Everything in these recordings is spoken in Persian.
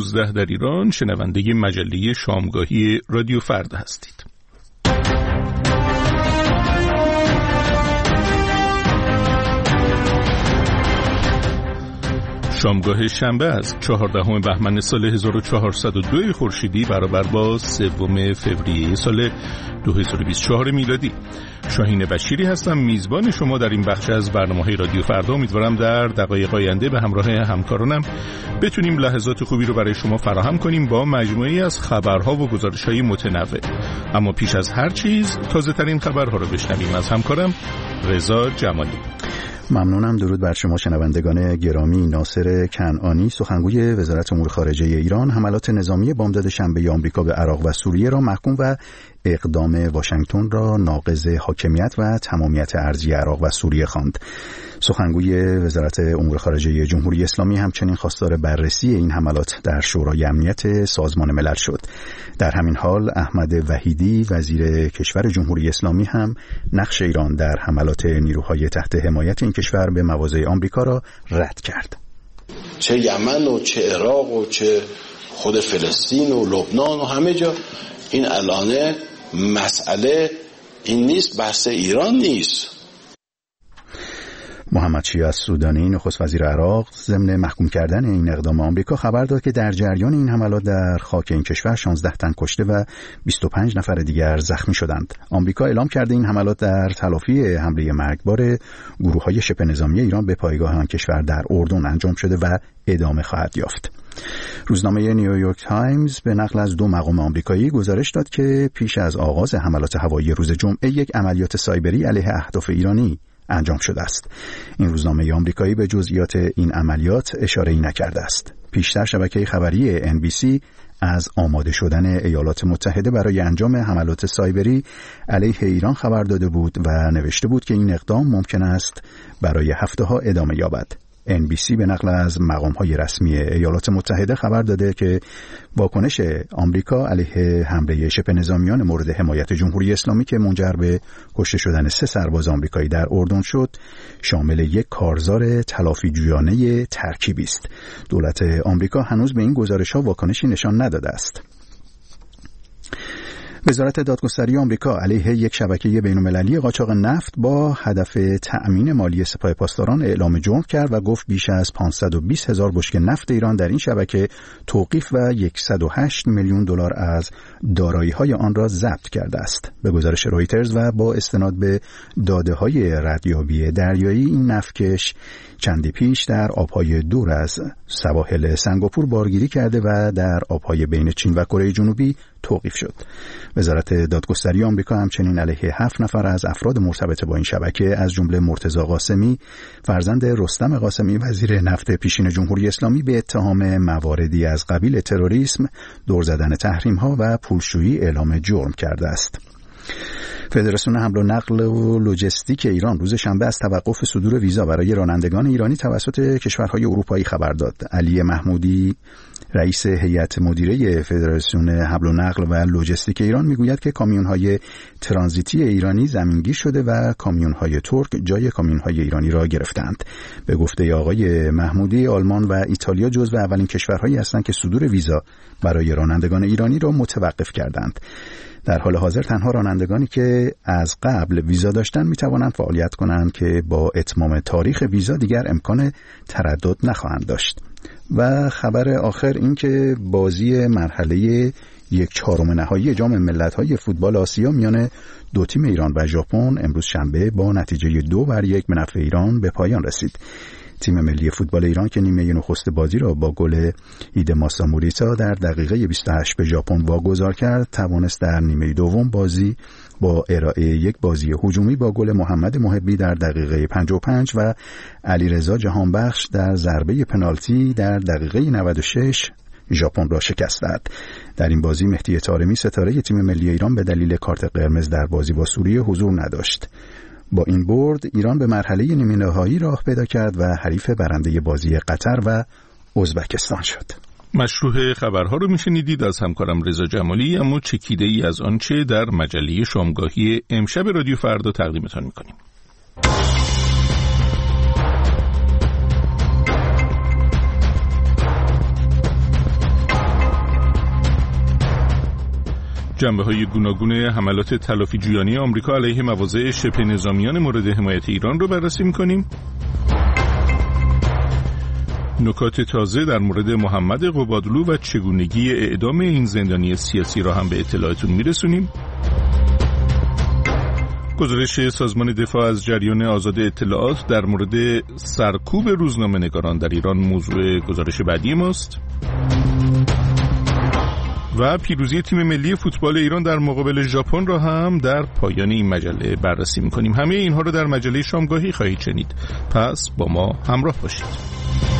19 در ایران، شنونده مجله شامگاهی رادیو فردا هستید. شامگاه شنبه از 14 بهمن سال 1402 خورشیدی برابر با 3 فوریه سال 2024 میلادی. شاهین بشیری هستم، میزبان شما در این بخش از برنامه‌های رادیو فردا. امیدوارم در دقایق آینده به همراه همکارانم بتونیم لحظات خوبی رو برای شما فراهم کنیم با مجموعه‌ای از خبرها و گزارش‌های متنوع. اما پیش از هر چیز تازه‌ترین خبرها رو بشنویم از همکارم رضا جمالی. ممنونم. درود بر شما شنوندگان گرامی. ناصر کنعانی، سخنگوی وزارت امور خارجه ایران، حملات نظامی بامداد شنبه آمریکا به عراق و سوریه را محکوم و اقدام واشنگتن را ناقض حاکمیت و تمامیت ارضی عراق و سوریه خواند. سخنگوی وزارت امور خارجه جمهوری اسلامی همچنین خواستار بررسی این حملات در شورای امنیت سازمان ملل شد. در همین حال احمد وحیدی، وزیر کشور جمهوری اسلامی، هم نقش ایران در حملات نیروهای تحت حمایت این کشور به مواضع آمریکا را رد کرد. چه یمن و چه عراق و چه خود فلسطین و لبنان و همه جا این الانه مسئله این نیست، بحث ایران نیست. محمد شیعه السودانی، نخست وزیر عراق، ضمن محکوم کردن این اقدام آمریکا خبر داد که در جریان این حملات در خاک این کشور 16 تن کشته و 25 نفر دیگر زخمی شدند. آمریکا اعلام کرده این حملات در تلافی حمله مرگبار گروه‌های شبه نظامی ایران به پایگاه آن کشور در اردن انجام شده و ادامه خواهد یافت. روزنامه نیویورک تایمز به نقل از 2 مقام آمریکایی گزارش داد که پیش از آغاز حملات هوایی روز جمعه یک عملیات سایبری علیه اهداف ایرانی انجام شده است. این روزنامه آمریکایی به جزئیات این عملیات اشاره‌ای نکرده است. پیشتر شبکه خبری NBC از آماده شدن ایالات متحده برای انجام حملات سایبری علیه ایران خبر داده بود و نوشته بود که این اقدام ممکن است برای هفته‌ها ادامه یابد. NBC به نقل از مقام‌های رسمی ایالات متحده خبر داده که واکنش آمریکا علیه حمله شبه نظامیان مورد حمایت جمهوری اسلامی که منجر به کشته شدن 3 سرباز آمریکایی در اردن شد، شامل یک کارزار تلافی جویانه ترکیبی است. دولت آمریکا هنوز به این گزارش‌ها واکنشی نشان نداده است. وزارت دادگستری آمریکا علیه یک شبکه بین‌المللی قاچاق نفت با هدف تأمین مالی سپاه پاسداران اعلام جرم کرد و گفت بیش از 520,000 بشکه نفت ایران در این شبکه توقیف و 108 میلیون دلار از دارایی‌های آن را ضبط کرده است. به گزارش رویترز و با استناد به داده‌های ردیابی دریایی، این نفتکش چندی پیش در آب‌های دور از سواحل سنگاپور بارگیری کرده و در آب‌های بین چین و کره جنوبی توقیف شد. وزارت دادگستری آمریکا همچنین علیه 7 نفر از افراد مرتبط با این شبکه از جمله مرتضی قاسمی، فرزند رستم قاسمی وزیر نفت پیشین جمهوری اسلامی، به اتهام مواردی از قبیل تروریسم، دور زدن تحریم‌ها و پولشویی اعلام جرم کرده است. فدراسیون حمل و نقل و لوجستیک ایران روز شنبه از توقف صدور ویزا برای رانندگان ایرانی توسط کشورهای اروپایی خبر داد. علی محمودی، رئیس هیئت مدیره فدراسیون حمل و نقل و لوجستیک ایران، میگوید که کامیون‌های ترانزیتی ایرانی زمینگیر شده و کامیون‌های ترک جای کامیون‌های ایرانی را گرفتند. به گفته آقای محمودی، آلمان و ایتالیا جزو اولین کشورهایی هستند که صدور ویزا برای رانندگان ایرانی را متوقف کردند. در حال حاضر تنها رانندگانی که از قبل ویزا داشتند میتوانند فعالیت کنند که با اتمام تاریخ ویزا دیگر امکان تردد نخواهند داشت. و خبر آخر این که بازی مرحله 1/4 نهایی جام ملت‌های فوتبال آسیا میان 2 تیم ایران و ژاپن امروز شنبه با نتیجه 2-1 به نفع ایران به پایان رسید. تیم ملی فوتبال ایران که نیمه نخست بازی را با گل ایدماسا موریتا در دقیقه 28 به ژاپن واگذار کرد، توانست در نیمه دوم بازی با ارائه یک بازی هجومی با گل محمد محبی در دقیقه 55 و علیرضا جهانبخش در ضربه پنالتی در دقیقه 96 ژاپن را شکست داد. در این بازی مهدی طارمی، ستاره تیم ملی ایران، به دلیل کارت قرمز در بازی با سوریه حضور نداشت. با این برد ایران به مرحله نیمه نهایی راه پیدا کرد و حریف برنده بازی قطر و ازبکستان شد. مشروح خبرها رو میشنیدید از همکارم رضا جمالی، اما چکیده ای از آنچه در مجله شامگاهی امشب رادیو فردا تقدیمتان میکنیم. جنبه‌های گوناگون حملات تلافی جویانه آمریکا علیه مواضع شبه نظامیان مورد حمایت ایران رو بررسی می‌کنیم. نکات تازه در مورد محمد قبادلو و چگونگی اعدام این زندانی سیاسی را هم به اطلاعتون میرسونیم. گزارش سازمان دفاع از جریان آزاد اطلاعات در مورد سرکوب روزنامه‌نگاران در ایران موضوع گزارش بعدی ماست. و پیروزی تیم ملی فوتبال ایران در مقابل ژاپن را هم در پایان این مجله بررسی می‌کنیم. همه اینها رو در مجله شامگاهی خواهید شنید. پس با ما همراه باشید.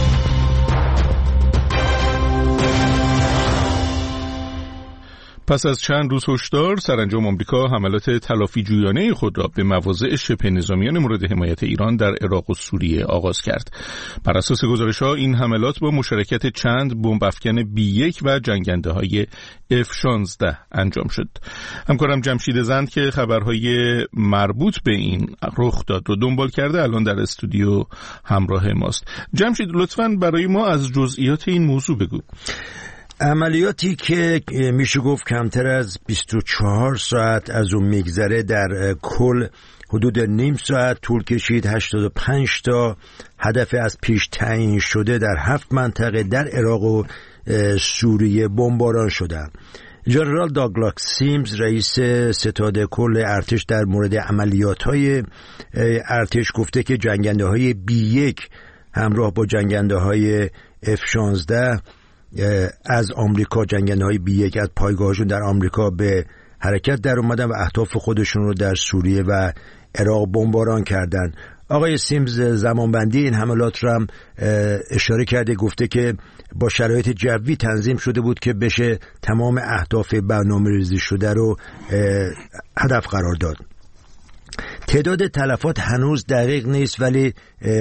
پس از چند روز هشدار، سرانجام آمریکا حملات تلافی جویانه خود را به مواضع شبه نظامیان مورد حمایت ایران در عراق و سوریه آغاز کرد. بر اساس گزارش‌ها این حملات با مشارکت چند بمب افکن B1 و جنگنده‌های F-16 انجام شد. همکارم جمشید زند که خبرهای مربوط به این رخ داد رو دنبال کرده الان در استودیو همراه ماست. جمشید، لطفاً برای ما از جزئیات این موضوع بگو. عملیاتی که میشه گفت کمتر از 24 ساعت از اون میگذره، در کل حدود نیم ساعت طول کشید. 85 تا هدف از پیش تعیین شده در 7 منطقه در عراق و سوریه بمباران شدند. ژنرال داگلاس سیمز رئیس ستاد کل ارتش در مورد عملیات‌های ارتش گفته که جنگنده‌های B1 همراه با جنگنده‌های F-16 از آمریکا، جنگنده‌های B1 از پایگاهشون در آمریکا به حرکت در اومدن و اهداف خودشون رو در سوریه و عراق بمباران کردن. آقای سیمز زمانبندی این حملات رو هم اشاره کرده، گفته که با شرایط جوی تنظیم شده بود که بشه تمام اهداف برنامه‌ریزی شده رو هدف قرار داد. تعداد تلفات هنوز دقیق نیست، ولی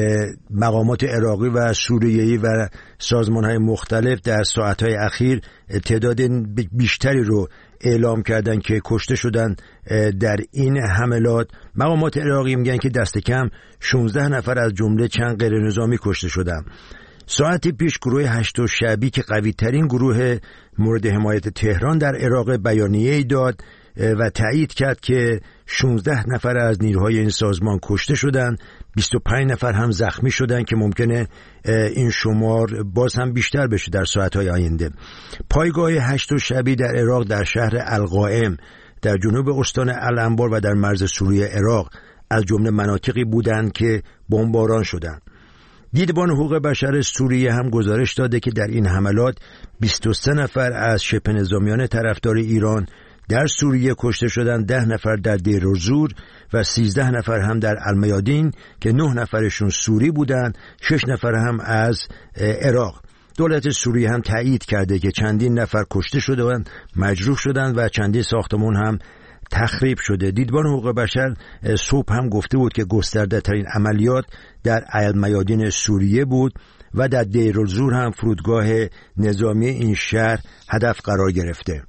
مقامات عراقی و سوریه‌ای و سازمان‌های مختلف در ساعت‌های اخیر تعداد بیشتری رو اعلام کردن که کشته شدن در این حملات. مقامات عراقی میگن که دست کم 16 نفر از جمله چند غیر نظامی کشته شدن. ساعتی پیش گروه هشت شعبی که قوی ترین گروه مورد حمایت تهران در عراق بیانیه‌ای داد و تایید کرد که 16 نفر از نیروهای این سازمان کشته شدند، 25 نفر هم زخمی شدند که ممکنه این شمار باز هم بیشتر بشه در ساعت‌های آینده. پایگاه هشت شعبی در عراق در شهر القائم در جنوب استان الانبار و در مرز سوریه عراق از جمله مناطقی بودند که بمباران شدند. دیدبان حقوق بشر سوریه هم گزارش داده که در این حملات 23 نفر از شبه نظامیان طرفدار ایران در سوریه کشته شدند، 10 نفر در دیر الزور و 13 نفر هم در المیادین که 9 نفرشون سوری بودند، 6 نفر هم از عراق. دولت سوریه هم تایید کرده که چندین نفر کشته شدند، مجروح شدند و چندین ساختمان هم تخریب شده. دیدبان حقوق بشر صبح هم گفته بود که گسترده ترین عملیات در المیادین سوریه بود و در دیر الزور هم فرودگاه نظامی این شهر هدف قرار گرفته.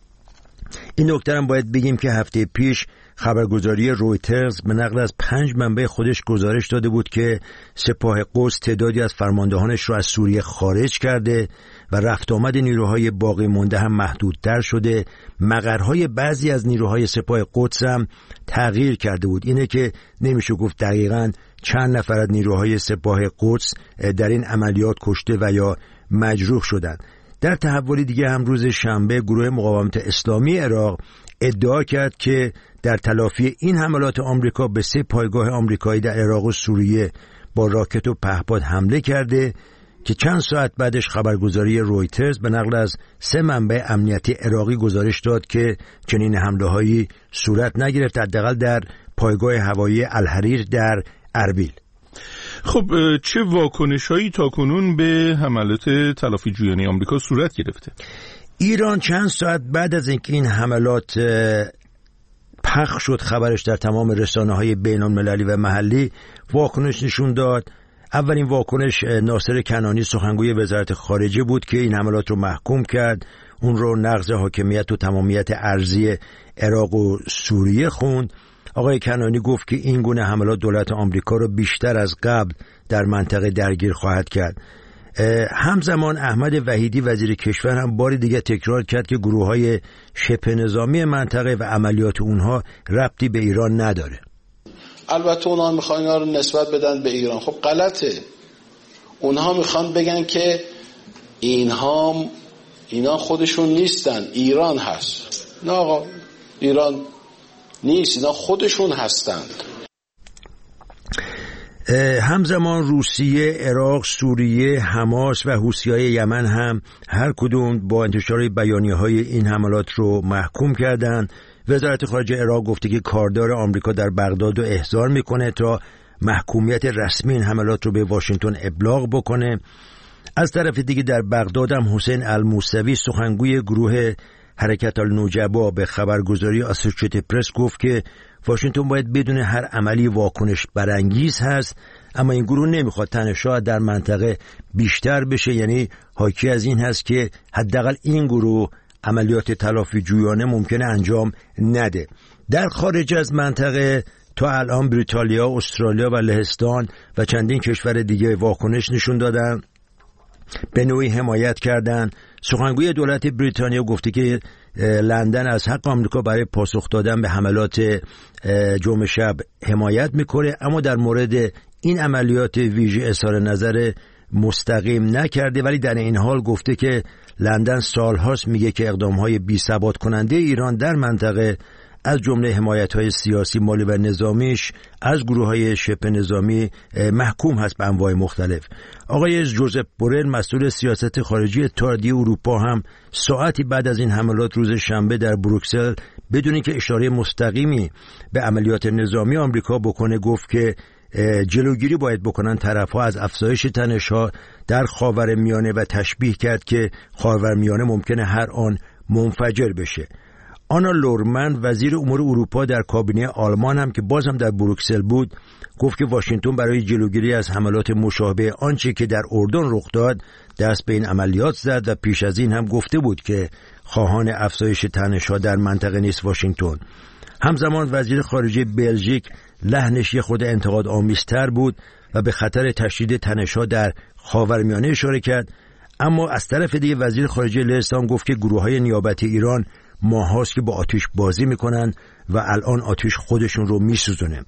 این نکته هم باید بگیم که هفته پیش خبرگزاری رویترز به نقل از 5 منبع خودش گزارش داده بود که سپاه قدس تعدادی از فرماندهانش رو از سوریه خارج کرده و رفت آمد نیروهای باقی مانده هم محدودتر شده. مقرهای بعضی از نیروهای سپاه قدس هم تغییر کرده بود. اینه که نمیشه گفت دقیقاً چند نفر از نیروهای سپاه قدس در این عملیات کشته و یا مجروح شدند. در تحولی دیگه هم روز شنبه گروه مقاومت اسلامی عراق ادعا کرد که در تلافی این حملات آمریکا به 3 پایگاه آمریکایی در عراق و سوریه با راکت و پهپاد حمله کرده که چند ساعت بعدش خبرگزاری رویترز به نقل از 3 منبع امنیتی عراقی گزارش داد که چنین حمله‌هایی صورت نگرفت، حداقل در پایگاه هوایی الحریر در اربیل. خب چه واکنش‌هایی تاکنون به حملات تلافی جویانه آمریکا صورت گرفته؟ ایران چند ساعت بعد از اینکه این حملات پخش شد خبرش در تمام رسانه‌های بین‌المللی و محلی واکنش نشون داد. اولین واکنش ناصر کنانی سخنگوی وزارت خارجه بود که این حملات رو محکوم کرد، اون رو نقض حاکمیت و تمامیت ارضی عراق و سوریه خوند. آقای کنانی گفت که این گونه حملات دولت آمریکا رو بیشتر از قبل در منطقه درگیر خواهد کرد. همزمان احمد وحیدی وزیر کشور هم بار دیگه تکرار کرد که گروه‌های شبه نظامی منطقه و عملیات اونها ربطی به ایران نداره. البته اونها میخوان اینا رو نسبت بدن به ایران. خب غلطه. اونها میخوان بگن که اینا خودشون نیستن، ایران هست. نه آقا، ایران نیست، اینا خودشون هستند. همزمان روسیه، عراق، سوریه، حماس و حوثی‌های یمن هم هر کدوم با انتشار بیانیه‌های این حملات رو محکوم کردند. وزارت خارجه عراق گفته که کاردار آمریکا در بغداد رو احضار میکنه تا محکومیت رسمی این حملات رو به واشنگتن ابلاغ بکنه. از طرف دیگه در بغداد هم حسین الموسوی سخنگوی گروه حرکت النجبا به خبرگزاری اسوسییتد پرس گفت که واشنگتن باید بدون هر عملی واکنش برانگیز هست، اما این گروه نمیخواد تنش‌ها در منطقه بیشتر بشه. یعنی حاکی از این هست که حداقل این گروه عملیات تلافی جویانه ممکنه انجام نده. در خارج از منطقه تا الان بریتانیا، استرالیا و لهستان و چندین کشور دیگه واکنش نشون دادن، به نوعی حمایت کردن. سخنگوی دولت بریتانیا گفته که لندن از حق آمریکا برای پاسخ دادن به حملات جمعه شب حمایت میکنه، اما در مورد این عملیات ویژه اظهار نظر مستقیم نکرده، ولی در این حال گفته که لندن سالهاست میگه که اقدامهای بی‌ثبات کننده ایران در منطقه از جمله حمایت‌های سیاسی، مالی و نظامیش از گروه‌های شبه نظامی محکوم هست به انواع مختلف. آقای جوزپ بورل مسئول سیاست خارجی اتحادیه اروپا هم ساعتی بعد از این حملات روز شنبه در بروکسل بدون اینکه اشاره مستقیمی به عملیات نظامی آمریکا بکنه گفت که جلوگیری باید بکنن طرف‌ها از افزایش تنش‌ها در خاورمیانه و تشبیه کرد که خاورمیانه ممکنه هر آن منفجر بشه. آنا لورمن وزیر امور اروپا در کابینه آلمان هم که باز هم در بروکسل بود گفت که واشنگتن برای جلوگیری از حملات مشابه آنچه که در اردن رخ داد دست به این عملیات زد و پیش از این هم گفته بود که خواهان افزایش تنش‌ها در منطقه نیست واشنگتن. همزمان وزیر خارجه بلژیک لحنش خود انتقاد آمیزتر بود و به خطر تشدید تنش‌ها در خاورمیانه اشاره کرد، اما از طرف دیگه وزیر خارجه لهستان گفت که گروه‌های نیابتی ایران ماهاست که با آتش بازی میکنن و الان آتش خودشون رو میسوزونه.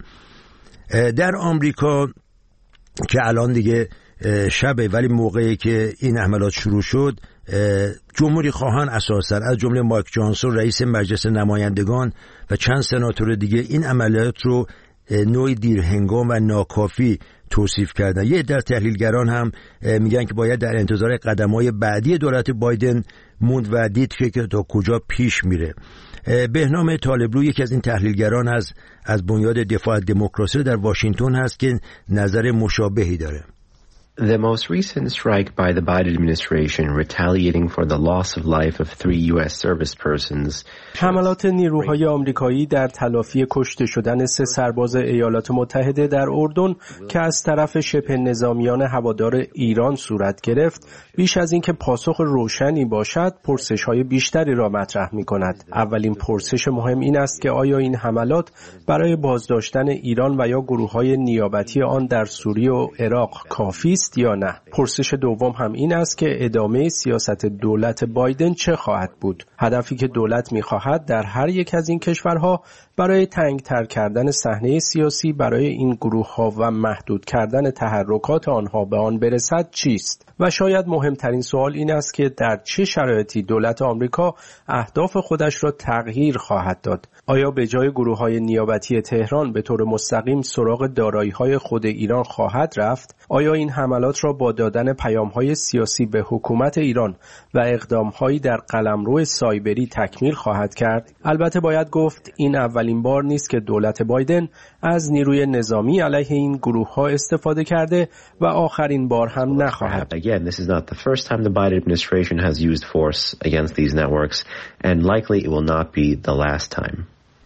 در آمریکا که الان دیگه شبه، ولی موقعی که این حملات شروع شد جمهوری خواهان اساساً از جمله مایک جانسون رئیس مجلس نمایندگان و چند سناتور دیگه این عملیات رو نوعی دیرهنگام و ناکافی توصیف کردن. یه در تحلیلگران هم میگن که باید در انتظار قدم‌های بعدی دولت بایدن موند و دید که تا کجا پیش میره. بهنام طالبلو یکی از این تحلیلگران از بنیاد دفاع از دموکراسی در واشنگتن هست که نظر مشابهی داره. The most recent strike by the Biden administration retaliating for the loss of life of 3 U.S. service persons. حملات نیروهای آمریکایی در تلافی کشته شدن 3 سرباز ایالات متحده در اردن که از طرف شبه نظامیان هوادار ایران صورت گرفت، بیش از اینکه پاسخ روشنی باشد، پرسش‌های بیشتری را مطرح می‌کند. اولین پرسش مهم این است که آیا این حملات برای بازداشتن ایران و یا گروه‌های نیابتی آن در سوریه و عراق کافی است یا نه؟ پرسش دوم هم این است که ادامه سیاست دولت بایدن چه خواهد بود؟ هدفی که دولت می‌خواهد در هر یک از این کشورها برای تنگ‌تر کردن صحنه سیاسی برای این گروه‌ها و محدود کردن تحرکات آنها به آن برسد چیست؟ و شاید مهمترین سوال این است که در چه شرایطی دولت آمریکا اهداف خودش را تغییر خواهد داد؟ آیا به جای گروه‌های نیابتی تهران به طور مستقیم سراغ دارایی‌های خود ایران خواهد رفت؟ آیا این حملات را با دادن پیام‌های سیاسی به حکومت ایران و اقدام‌هایی در قلمرو سایبری تکمیل خواهد کرد؟ البته باید گفت این اولین بار نیست که دولت بایدن از نیروی نظامی علیه این گروه‌ها استفاده کرده و آخرین بار هم نخواهد. Again, this is not the first time the Biden administration has used force against these networks, and likely it will not be the last time.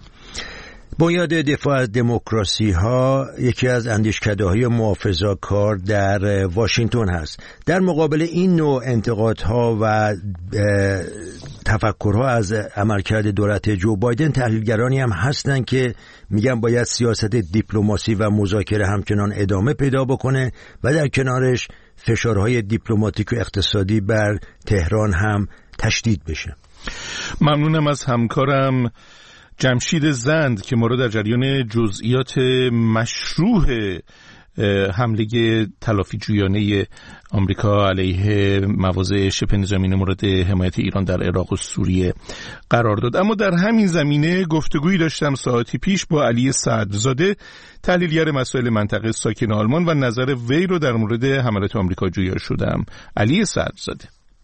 بنیاد دفاع از دموکراسی ها یکی از اندیشکده‌های محافظه‌کار در واشنگتن هست. در مقابل این نوع انتقادها و تفکرها از عملکرد دولت جو بایدن، تحلیلگرانی هم هستن که میگن باید سیاست دیپلماسی و مذاکره همچنان ادامه پیدا بکنه و در کنارش فشارهای دیپلماتیک و اقتصادی بر تهران هم تشدید بشه. ممنونم از همکارم جمشید زند که ما رو در جریان جزئیات مشروع حمله تلافی جویانه آمریکا علیه مواضع شبه نظامی مورد حمایت ایران در عراق و سوریه قرار داد. اما در همین زمینه گفتگویی داشتم ساعتی پیش با علی سعدزاده، تحلیلگر مسائل منطقه ساکن آلمان، و نظر وی رو در مورد حملات آمریکا جویا شدم. علی سعدزاده: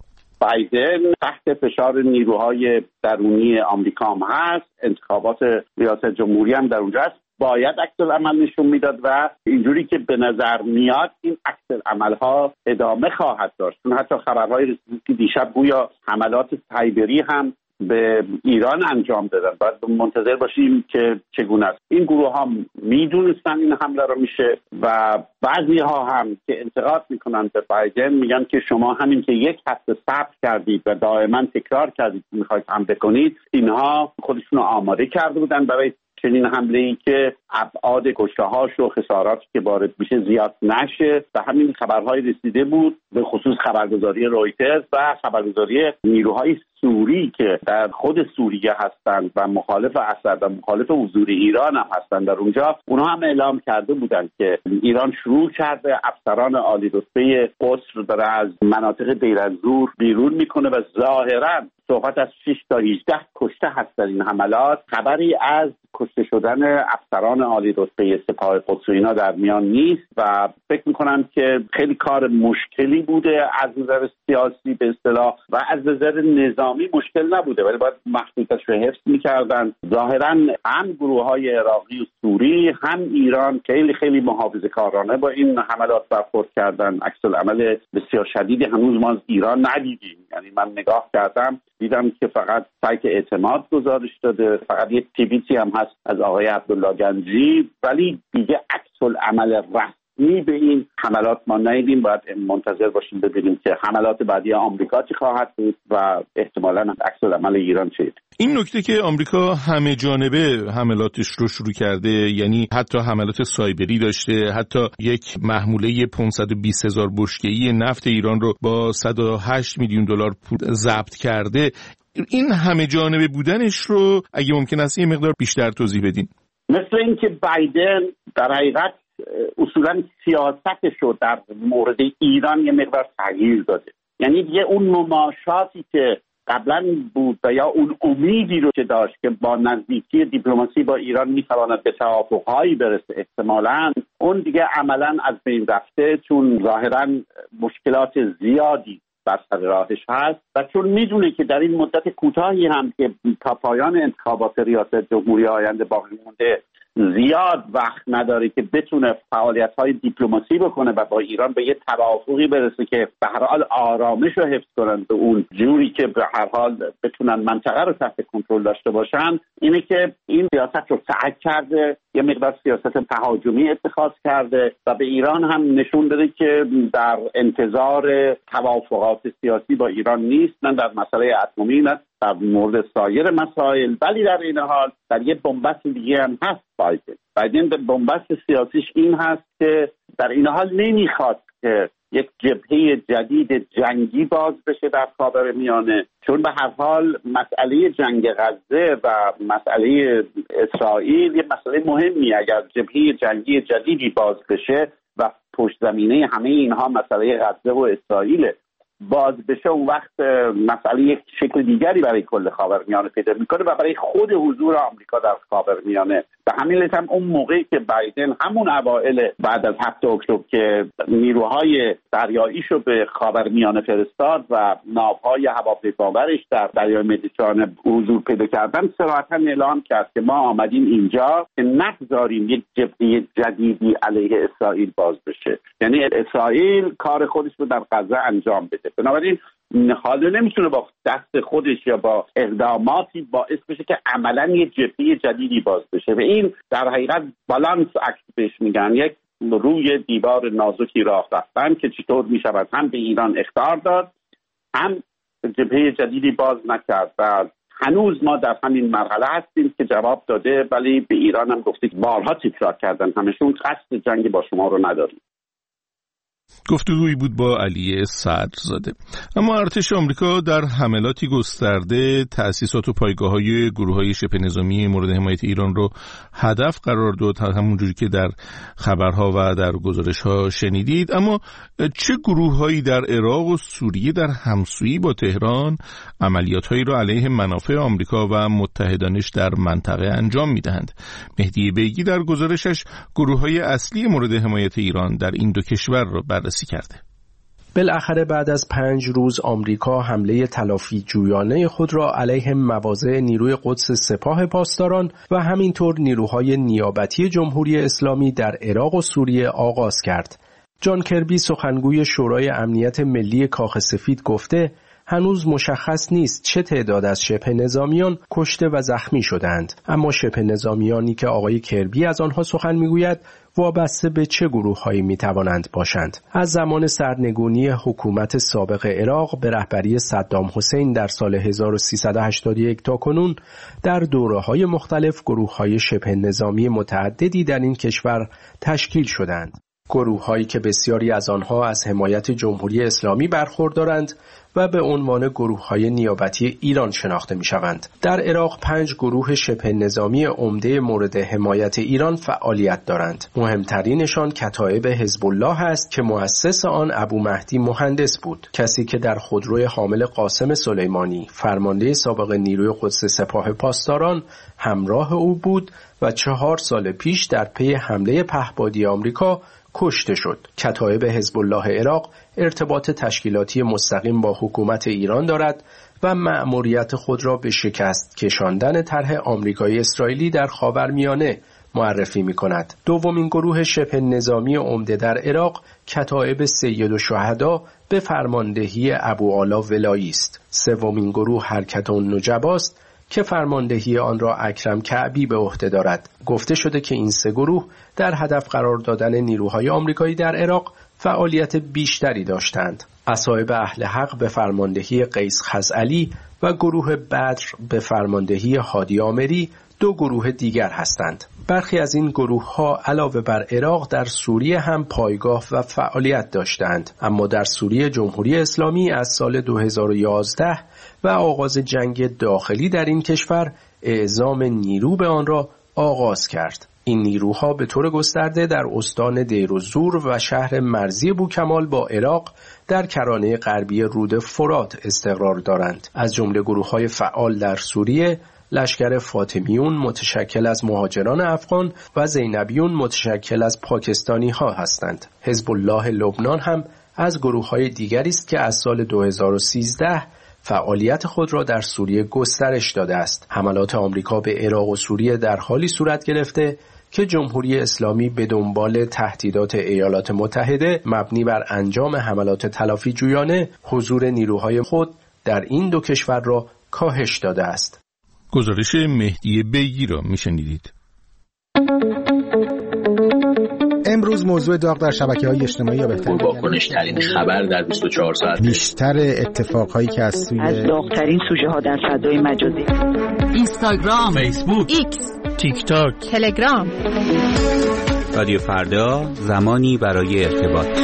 بایدن تحت فشار نیروهای درونی آمریکا هم هست، انتخابات ریاست جمهوری هم در اونجا هست، باید عکس العمل نشون میداد و اینجوری که به نظر میاد این عکس العمل‌ها ادامه خواهد داشت. چون حتی خبرهای رسید که دیشب گویا حملات سایبری هم به ایران انجام دادن. باید منتظر باشیم که چگونه است. این گروه ها میدونستن این حمله رو میشه و بعضی ها هم که انتقاد میکنن به بایدن میگن که شما همین که یک هفته صبر کردید و دائما تکرار کردید که میخواید حمله کنید، اینها خودشون رو آماده کرده بودن برای چنین حمله‌ای که ابعاد کشته‌هاش و خساراتی که وارد میشه زیاد نشه و همین خبرهای رسیده بود، به خصوص خبرگزاری رویترز و خبرگزاری نیروهای سوری که در خود سوریه هستند و مخالف اسد و مخالف حضور ایران هم هستند در اونجا. اونها هم اعلام کرده بودند که ایران شروع کرده افسران عالی رتبه قدس رو داره از مناطق دیر از-زور بیرون میکنه و ظاهراً صحبت از 6 تا 18 کشته هست در این حملات. خبری از کشته شدن افسران عالی رتبه سپاه قدس و اینا در میان نیست و فکر میکنم که خیلی کار مشکلی بوده از نظر سیاسی به اصطلاح و از نظر نظامی مشکل نبوده، ولی باید محدودیتش رو حفظ میکردن. ظاهرا هم گروه های عراقی و سوری هم ایران خیلی محافظه‌کارانه با این حملات برخورد کردن. عکس العمل بسیار شدیدی هنوز ما از ایران ندیدیم. یعنی من نگاه کردم دیدم که فقط سایت اعتماد گزارش داده، فقط یک توییتی هم هست از آقای عبدالله گنجی، ولی دیگه عکس العمل رسمی به این حملات ما ندیدیم. باید منتظر باشیم ببینیم که حملات بعدی آمریکا چی خواهد بود و احتمالاً عکس العمل ایران چیه. این نکته که آمریکا همه جانبه حملاتش رو شروع کرده، یعنی حتی حملات سایبری داشته، حتی یک محموله 520,000 بشکه‌ای نفت ایران رو با 108 میلیون دلار پول ضبط کرده، این همه جانبه بودنش رو اگه ممکن است یه مقدار بیشتر توضیح بدین. مثل اینکه بایدن در حقیقت اصولاً سیاستش رو در مورد ایران یه مقدار تغییر داده. یعنی دیگه اون مماشاتی که قبلا بود و یا اون امیدی رو که داشت که با نزدیکی دیپلماسی با ایران میتواند به توافقهایی برسه، احتمالاً اون دیگه عملاً از بین رفته، چون ظاهراً مشکلات زیادی بر سر راهش هست و چون میدونه که در این مدت کوتاهی هم که تا پایان انتخابات ریاست جمهوری آینده باقی مونده زیاد وقت نداره که بتونه فعالیت‌های دیپلماسی بکنه و با ایران به یه توافقی برسه که به هر حال آرامش رو حفظ کنن، به اون جوری که به هر حال بتونن منطقه رو تحت کنترل داشته باشن. اینه که این سیاست رو سعی کرده، یه مقدار سیاست تهاجمی اتخاذ کرده و به ایران هم نشون داده که در انتظار توافقات سیاسی با ایران نیست، نه در مسئله اتمی نه در مورد سایر مسائل. ولی در این حال در یه بنبست دیگه هم هست بایدن به بنبست سیاسیش این هست که در این حال نمیخواد که یک جبهه جدید جنگی باز بشه در خاورمیانه، چون به هر حال مسئله جنگ غزه و مسئله اسرائیل یه مسئله مهمی. اگر جبهه جنگی جدیدی باز بشه و پشت زمینه همه اینها مسئله غزه و اسرائیل باز بشه، اون وقت مسئله یک شکل دیگری برای کل خاورمیانه پیدا میکنه و برای خود حضور آمریکا در خاورمیانه. و همین لیت هم اون موقعی که بایدن همون اوائل بعد از 7 اکتبر که نیروهای دریاییشو به خاورمیانه فرستاد و ناوهای هواپیمابرش در دریای مدیترانه حضور پیدا کردن، صراحتاً اعلام کرد که ما آمدیم اینجا که نگذاریم یک جبهه جدیدی علیه اسرائیل باز بشه. یعنی اسرائیل کار خودش رو در غزه انجام بده. بنابراین حالا نمیتونه با دست خودش یا با اقداماتی باعث بشه که عملاً یه جبهه جدیدی باز بشه و این در حقیقت بالانس اکت بهش میگن، یک روی دیوار نازکی راه رفتن که چطور میشود هم به ایران اخطار داد، هم جبهه جدیدی باز نکرد و هنوز ما در همین مرحله هستیم که جواب داده، ولی به ایران هم گفته که بارها تکرار کردن همشون قصد جنگ با شما رو نداریم. گفتگویی بود با علی صدرزاده. اما ارتش آمریکا در حملاتی گسترده تأسیسات و پایگاه‌های گروه‌های شبه نظامی مورد حمایت ایران رو هدف قرار داد، همونجوری که در خبرها و در گزارش‌ها شنیدید. اما چه گروه‌هایی در عراق و سوریه در همسویی با تهران عملیات‌هایی را علیه منافع آمریکا و متحدانش در منطقه انجام می‌دهند؟ مهدی بیگی در گزارشش گروه‌های اصلی مورد حمایت ایران در این دو کشور را بررسی کرده. بالاخره بعد از 5 روز آمریکا حمله تلافی جویانه خود را علیه مواضع نیروی قدس سپاه پاسداران و همینطور نیروهای نیابتی جمهوری اسلامی در عراق و سوریه آغاز کرد. جان کربی سخنگوی شورای امنیت ملی کاخ سفید گفته هنوز مشخص نیست چه تعداد از شبه نظامیان کشته و زخمی شدند، اما شبه نظامیانی که آقای کربی از آنها سخن میگوید وابسته به چه گروه‌هایی میتوانند باشند. از زمان سرنگونی حکومت سابق عراق به رهبری صدام حسین در سال 1381 تا کنون در دوره‌های مختلف گروه‌های شبه نظامی متعددی در این کشور تشکیل شدند. گروه‌هایی که بسیاری از آنها از حمایت جمهوری اسلامی برخوردارند و به عنوان گروه‌های نیابتی ایران شناخته می‌شوند. در عراق 5 گروه شبه نظامی عمده مورد حمایت ایران فعالیت دارند. مهمترینشان کتایب حزب الله است که مؤسس آن ابو مهدی مهندس بود، کسی که در خودروی حامل قاسم سلیمانی فرمانده سابق نیروی قدس سپاه پاسداران همراه او بود و 4 سال پیش در پی حمله پهپادی آمریکا کشته شد. کتایب حزب الله عراق ارتباط تشکیلاتی مستقیم با حکومت ایران دارد و مأموریت خود را به شکست کشاندن طرح آمریکایی اسرائیلی در خاورمیانه معرفی می کند. دومین گروه شبه نظامی عمده در عراق کتایب سید الشهدا به فرماندهی ابوعلا ولایی است. سومین گروه حرکت النجباست که فرماندهی آن را اکرم کعبی به عهده دارد. گفته شده که این 3 گروه در هدف قرار دادن نیروهای آمریکایی در عراق فعالیت بیشتری داشتند. اصحاب اهل حق به فرماندهی قیس خزعلی و گروه بدر به فرماندهی هادی آمری 2 گروه دیگر هستند. برخی از این گروه‌ها علاوه بر عراق در سوریه هم پایگاه و فعالیت داشتند، اما در سوریه جمهوری اسلامی از سال 2011 و آغاز جنگ داخلی در این کشور اعزام نیرو به آن را آغاز کرد. این نیروها به طور گسترده در استان دیرالزور و شهر مرزی بوکمال با عراق در کرانه غربی رود فرات استقرار دارند. از جمله گروه‌های فعال در سوریه لشکر فاطمیون متشکل از مهاجران افغان و زینبیون متشکل از پاکستانی ها هستند. حزب الله لبنان هم از گروه‌های دیگری است که از سال 2013 فعالیت خود را در سوریه گسترش داده است. حملات آمریکا به عراق و سوریه در حالی صورت گرفته که جمهوری اسلامی به دنبال تهدیدات ایالات متحده مبنی بر انجام حملات تلافی جویانه حضور نیروهای خود در این 2 کشور را کاهش داده است. گزارش مهدی بیگی را میشنیدید. امروز موضوع داغ در شبکه‌های اجتماعی یا بهتر واکنش‌ترین خبر در 24 ساعت، بیشتر اتفاقهایی که از داغ‌ترین سوژه‌ها در فضای مجازی، اینستاگرام، فیسبوک، ایکس، تیک تاک، تلگرام. رادیو فردا، زمانی برای ارتباط.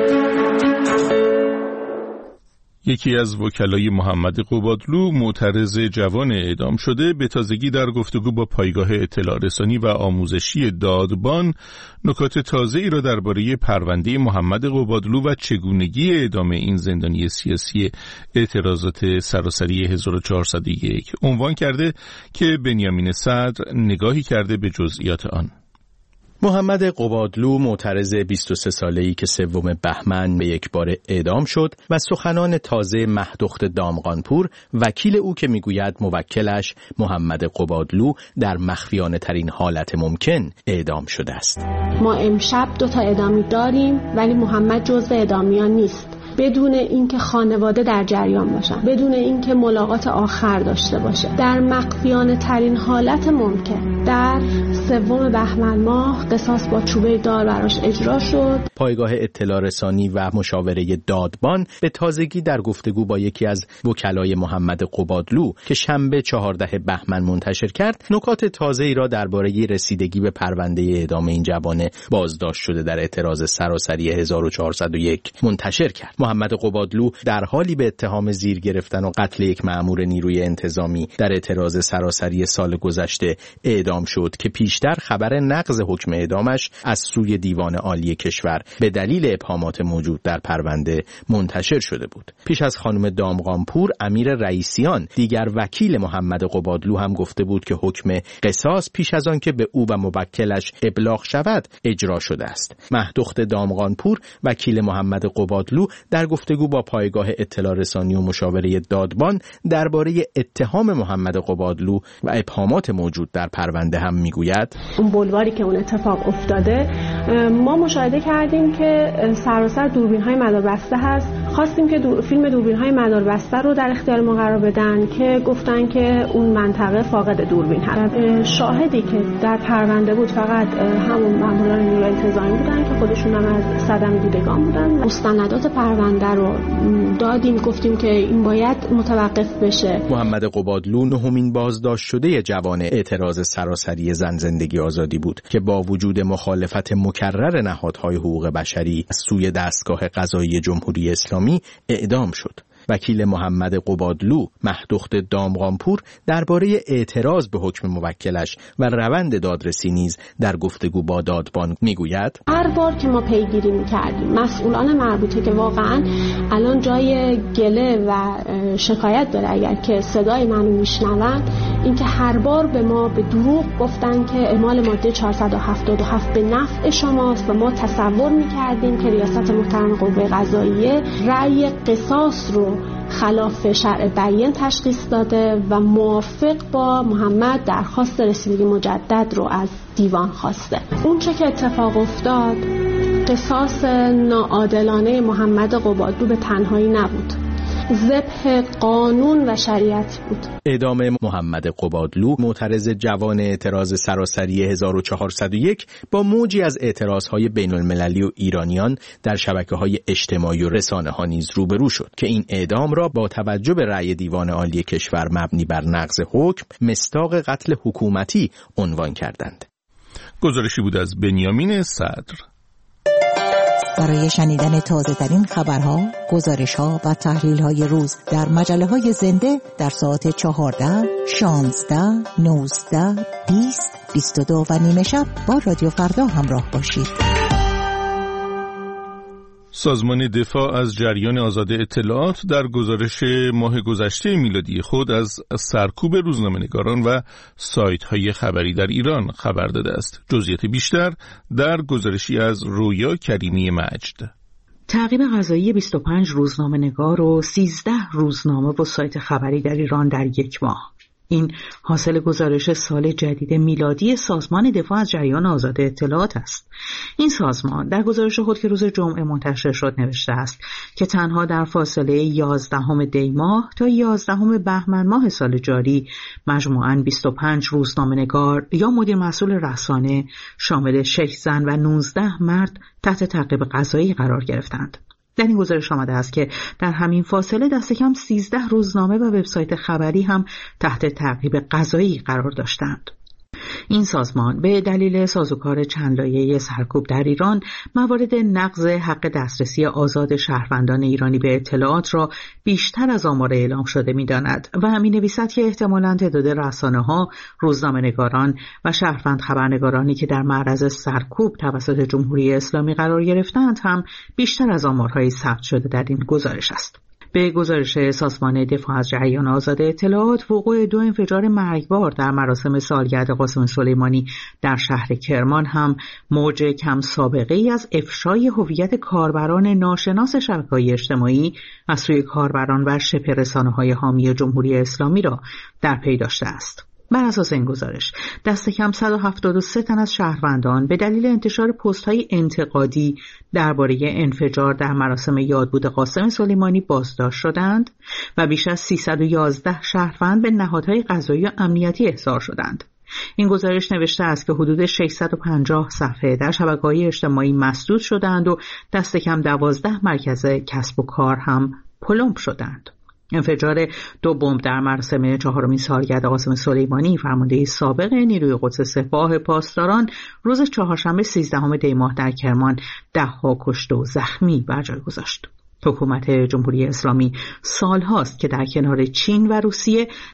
یکی از وکلای محمد قبادلو معترض جوان اعدام شده به تازگی در گفتگو با پایگاه اطلاع رسانی و آموزشی دادبان نکات تازه‌ای را درباره پرونده محمد قبادلو و چگونگی اعدام این زندانی سیاسی اعتراضات سراسری 1401 عنوان کرده که بنیامین صدر نگاهی کرده به جزئیات آن. محمد قبادلو معترض 23 ساله‌ای که 3 بهمن به یک بار اعدام شد و سخنان تازه مهدخت دامغانپور وکیل او که میگوید موکلش محمد قبادلو در مخفیانه ترین حالت ممکن اعدام شده است. ما امشب 2 اعدامی داریم ولی محمد جزو اعدامیان نیست. بدون اینکه خانواده در جریان باشن، بدون اینکه ملاقات آخر داشته باشه، در مخفیانه ترین حالت ممکن در 3 بهمن ماه قصاص با چوبه دار براش اجرا شد. پایگاه اطلاع رسانی و مشاوره دادبان به تازگی در گفتگو با یکی از وکلای محمد قبادلو که شنبه 14 بهمن منتشر کرد، نکات تازه‌ای را درباره رسیدگی به پرونده اعدام این جوان بازداشت شده در اعتراض سراسری 1401 منتشر کرد. محمد قبادلو در حالی به اتهام زیر گرفتن و قتل یک مأمور نیروی انتظامی در اعتراض سراسری سال گذشته اعدام شد که پیشتر خبر نقض حکم اعدامش از سوی دیوان عالی کشور به دلیل ابهامات موجود در پرونده منتشر شده بود. پیش از خانم دامغانپور، امیر رئیسیان دیگر وکیل محمد قبادلو هم گفته بود که حکم قصاص پیش از آن که به او و موکلش ابلاغ شود اجرا شده است. مهدخت دامغانپور وکیل محمد قبادلو در گفتگو با پایگاه اطلاع رسانی و مشاوره دادبان درباره اتهام محمد قبادلو و ابهامات موجود در پرونده هم میگوید: اون بلواری که اون اتفاق افتاده، ما مشاهده کردیم که سراسر دوربین‌های مداربسته هست. خواستیم که فیلم دوربین‌های مداربسته رو در اختیار ما قرار بدن که گفتن که اون منطقه فاقد دوربین هست. شاهدی که در پرونده بود فقط همون ماموران نیروی انتظامی بودن که خودشون هم از صدمه دیدگان بودن. مستندات پرونده رو دادیم، گفتیم که این باید متوقف بشه. محمد قبادلو نهمین بازداشت شده جوان اعتراض سراسری زن زندگی آزادی بود که با وجود مخالفت مکرر نهادهای حقوق بشری از سوی دستگاه قضایی جمهوری اسلامی اعدام شد. وکیل محمد قبادلو، مهدخت دامغانپور، درباره اعتراض به حکم موکلش و روند دادرسی نیز در گفتگو با دادبان میگوید: هر بار که ما پیگیری میکردیم مسئولان مربوطه که واقعا الان جای گله و شکایت داره اگر که صدای منو میشنون، اینکه هر بار به ما به دروغ گفتن که اعمال ماده 477 به نفع شماست و ما تصور میکردیم که ریاست محترم قوه قضاییه رأی قصاص رو خلاف شرع بیان تشخیص داده و موافق با محمد درخواست رسیدگی مجدد رو از دیوان خواسته. اون چه که اتفاق افتاد قصاص ناعادلانه محمد قبادلو به تنهایی نبود، ذبح قانون و شریعت بود. اعدام محمد قبادلو، معترض جوان اعتراض سراسری 1401، با موجی از اعتراضهای بین المللی و ایرانیان در شبکه‌های اجتماعی و رسانه‌ها نیز روبرو شد که این اعدام را با توجه به رأی دیوان عالی کشور مبنی بر نقض حکم مصداق قتل حکومتی عنوان کردند. گزارشی بود از بنیامین صدر. برای شنیدن تازه‌ترین خبرها، گزارش‌ها و تحلیل‌های روز در مجله‌های زنده در ساعت 14، 16، 19، 20، 22 و نیمه شب با رادیو فردا همراه باشید. سازمان دفاع از جریان آزاد اطلاعات در گزارش ماه گذشته میلادی خود از سرکوب روزنامه‌نگاران و سایت‌های خبری در ایران خبر داده است. جزئیات بیشتر در گزارشی از رویا کریمی مجد. تعقیب قضایی 25 روزنامه‌نگار و 13 روزنامه و سایت خبری در ایران در یک ماه. این حاصل گزارش سال جدید میلادی سازمان دفاع از جریان آزاد اطلاعات است. این سازمان در گزارش خود که روز جمعه منتشر شد نوشته است که تنها در فاصله 11 دی ماه تا 11 بهمن ماه سال جاری مجموعاً 25 روزنامه‌نگار یا مدیر مسئول رسانه شامل 6 زن و 19 مرد تحت تعقیب قضایی قرار گرفتند. در این گزارش آمده است که در همین فاصله دست کم 13 روزنامه و وبسایت خبری هم تحت تعقیب قضایی قرار داشتند. این سازمان به دلیل سازوکار چند لایه‌ای سرکوب در ایران موارد نقض حق دسترسی آزاد شهروندان ایرانی به اطلاعات را بیشتر از آمار اعلام شده می‌داند و می‌نویسد که احتمالاً تعداد رسانه‌ها، روزنامه‌نگاران و شهروند خبرنگارانی که در معرض سرکوب توسط جمهوری اسلامی قرار گرفتند هم بیشتر از آمارهای ثبت شده در این گزارش است. به گزارش سازمان دفاع از جریان آزاد اطلاعات، وقوع 2 انفجار مرگبار در مراسم سالگرد قاسم سلیمانی در شهر کرمان هم موج کم سابقه ای از افشای هویت کاربران ناشناس شبکه‌های اجتماعی از سوی کاربران و شبه رسانه‌های حامی جمهوری اسلامی را در پی داشته است. بر اساس این گزارش دست کم 173 تن از شهروندان به دلیل انتشار پست‌های انتقادی درباره انفجار در مراسم یادبود قاسم سلیمانی بازداشت شدند و بیش از 311 شهروند به نهادهای قضایی و امنیتی احضار شدند. این گزارش نوشته است که حدود 650 صفحه در شبکه‌های اجتماعی مسدود شدند و دست کم 12 مرکز کسب و کار هم پلمب شدند. انفجار 2 بمب در مراسم 4مین سالگرد قاسم سلیمانی، فرمانده سابق نیروی قدس سپاه پاسداران، روز چهارشنبه 13 دی ماه در کرمان 10 کشته و زخمی بر جای گذاشت. حکومت جمهوری اسلامی سالهاست که در کنار چین و روسیه